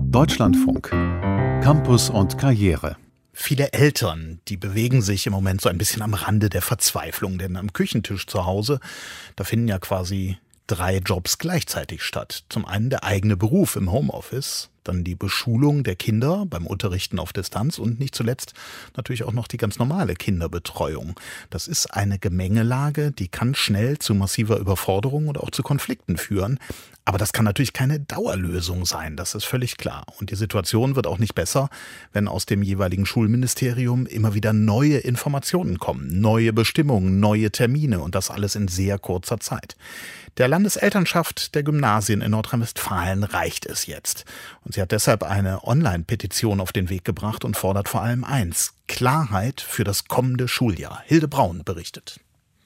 Deutschlandfunk. Campus und Karriere. Viele Eltern, die bewegen sich im Moment so ein bisschen am Rande der Verzweiflung, denn am Küchentisch zu Hause, da finden ja quasi 3 Jobs gleichzeitig statt. Zum einen der eigene Beruf im Homeoffice, dann die Beschulung der Kinder beim Unterrichten auf Distanz und nicht zuletzt natürlich auch noch die ganz normale Kinderbetreuung. Das ist eine Gemengelage, die kann schnell zu massiver Überforderung oder auch zu Konflikten führen. Aber das kann natürlich keine Dauerlösung sein, das ist völlig klar. Und die Situation wird auch nicht besser, wenn aus dem jeweiligen Schulministerium immer wieder neue Informationen kommen, neue Bestimmungen, neue Termine und das alles in sehr kurzer Zeit. Der Landeselternschaft der Gymnasien in Nordrhein-Westfalen reicht es jetzt. Und sie hat deshalb eine Online-Petition auf den Weg gebracht und fordert vor allem eins: Klarheit für das kommende Schuljahr. Hilde Braun berichtet.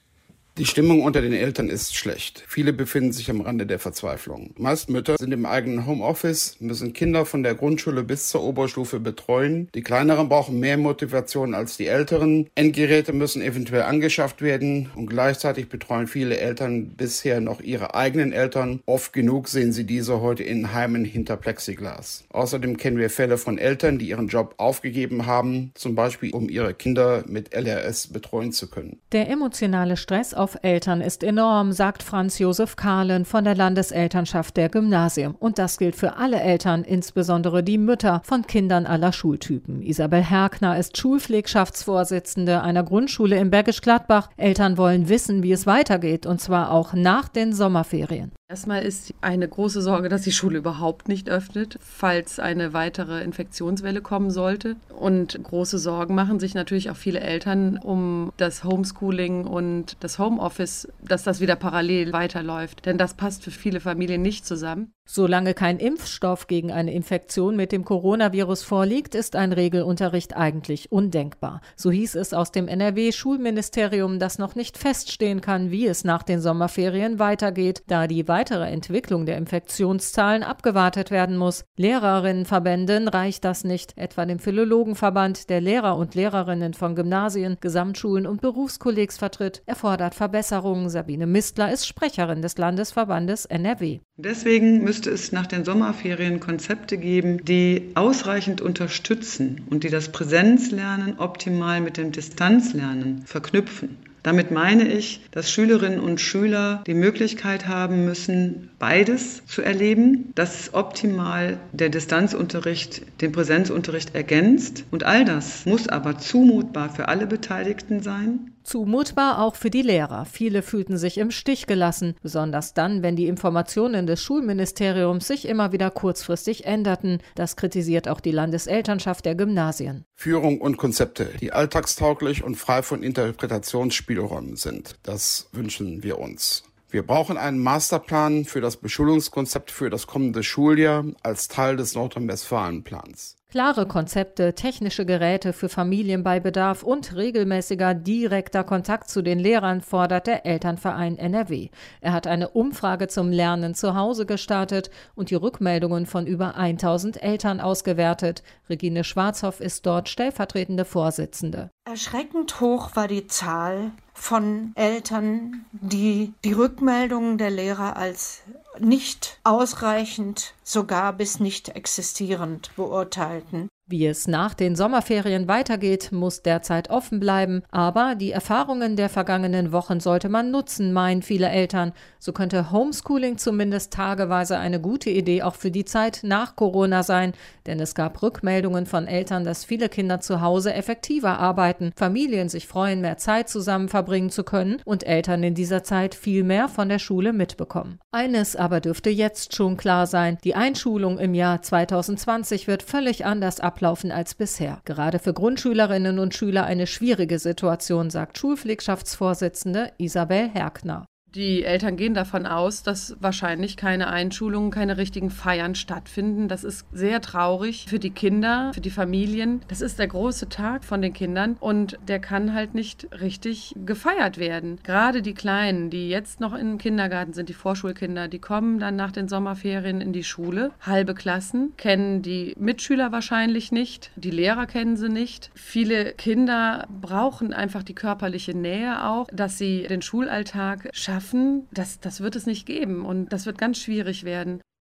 Die Stimmung unter den Eltern ist schlecht. Viele befinden sich am Rande der Verzweiflung. Meist Mütter sind im eigenen Homeoffice, müssen Kinder von der Grundschule bis zur Oberstufe betreuen. Die Kleineren brauchen mehr Motivation als die Älteren. Endgeräte müssen eventuell angeschafft werden und gleichzeitig betreuen viele Eltern bisher noch ihre eigenen Eltern. Oft genug sehen sie diese heute in Heimen hinter Plexiglas. Außerdem kennen wir Fälle von Eltern, die ihren Job aufgegeben haben, zum Beispiel um ihre Kinder mit LRS betreuen zu können. Der emotionale Stress auf Eltern ist enorm, sagt Franz Josef Kahlen von der Landeselternschaft der Gymnasien. Und das gilt für alle Eltern, insbesondere die Mütter von Kindern aller Schultypen. Isabel Herkner ist Schulpflegschaftsvorsitzende einer Grundschule in Bergisch Gladbach. Eltern wollen wissen, wie es weitergeht, und zwar auch nach den Sommerferien. Erstmal ist eine große Sorge, dass die Schule überhaupt nicht öffnet, falls eine weitere Infektionswelle kommen sollte. Und große Sorgen machen sich natürlich auch viele Eltern um das Homeschooling und das Homeoffice, dass das wieder parallel weiterläuft. Denn das passt für viele Familien nicht zusammen. Solange kein Impfstoff gegen eine Infektion mit dem Coronavirus vorliegt, ist ein Regelunterricht eigentlich undenkbar. So hieß es aus dem NRW-Schulministerium, das noch nicht feststehen kann, wie es nach den Sommerferien weitergeht, da die weitere Entwicklung der Infektionszahlen abgewartet werden muss. Lehrerinnenverbänden reicht das nicht, etwa dem Philologenverband, der Lehrer und Lehrerinnen von Gymnasien, Gesamtschulen und Berufskollegs vertritt, erfordert Verbesserungen. Sabine Mistler ist Sprecherin des Landesverbandes NRW. Deswegen müsste es nach den Sommerferien Konzepte geben, die ausreichend unterstützen und die das Präsenzlernen optimal mit dem Distanzlernen verknüpfen. Damit meine ich, dass Schülerinnen und Schüler die Möglichkeit haben müssen, beides zu erleben, dass optimal der Distanzunterricht den Präsenzunterricht ergänzt. Und all das muss aber zumutbar für alle Beteiligten sein. Zumutbar auch für die Lehrer. Viele fühlten sich im Stich gelassen, besonders dann, wenn die Informationen des Schulministeriums sich immer wieder kurzfristig änderten. Das kritisiert auch die Landeselternschaft der Gymnasien. Führung und Konzepte, die alltagstauglich und frei von Interpretationsspielräumen sind. Das wünschen wir uns. Wir brauchen einen Masterplan für das Beschulungskonzept für das kommende Schuljahr als Teil des Nordrhein-Westfalen-Plans. Klare Konzepte, technische Geräte für Familien bei Bedarf und regelmäßiger direkter Kontakt zu den Lehrern fordert der Elternverein NRW. Er hat eine Umfrage zum Lernen zu Hause gestartet und die Rückmeldungen von über 1000 Eltern ausgewertet. Regine Schwarzhoff ist dort stellvertretende Vorsitzende. Erschreckend hoch war die Zahl von Eltern, die die Rückmeldungen der Lehrer als nicht ausreichend, sogar bis nicht existierend beurteilten. Wie es nach den Sommerferien weitergeht, muss derzeit offen bleiben. Aber die Erfahrungen der vergangenen Wochen sollte man nutzen, meinen viele Eltern. So könnte Homeschooling zumindest tageweise eine gute Idee auch für die Zeit nach Corona sein. Denn es gab Rückmeldungen von Eltern, dass viele Kinder zu Hause effektiver arbeiten, Familien sich freuen, mehr Zeit zusammen verbringen zu können und Eltern in dieser Zeit viel mehr von der Schule mitbekommen. Eines aber dürfte jetzt schon klar sein: Die Einschulung im Jahr 2020 wird völlig anders ablaufen als bisher. Gerade für Grundschülerinnen und Schüler eine schwierige Situation, sagt Schulpflegschaftsvorsitzende Isabel Herkner. Die Eltern gehen davon aus, dass wahrscheinlich keine Einschulungen, keine richtigen Feiern stattfinden. Das ist sehr traurig für die Kinder, für die Familien. Das ist der große Tag von den Kindern und der kann halt nicht richtig gefeiert werden. Gerade die Kleinen, die jetzt noch im Kindergarten sind, die Vorschulkinder, die kommen dann nach den Sommerferien in die Schule. Halbe Klassen kennen die Mitschüler wahrscheinlich nicht, die Lehrer kennen sie nicht. Viele Kinder brauchen einfach die körperliche Nähe auch, dass sie den Schulalltag schaffen. Das wird es nicht geben und das wird ganz schwierig werden.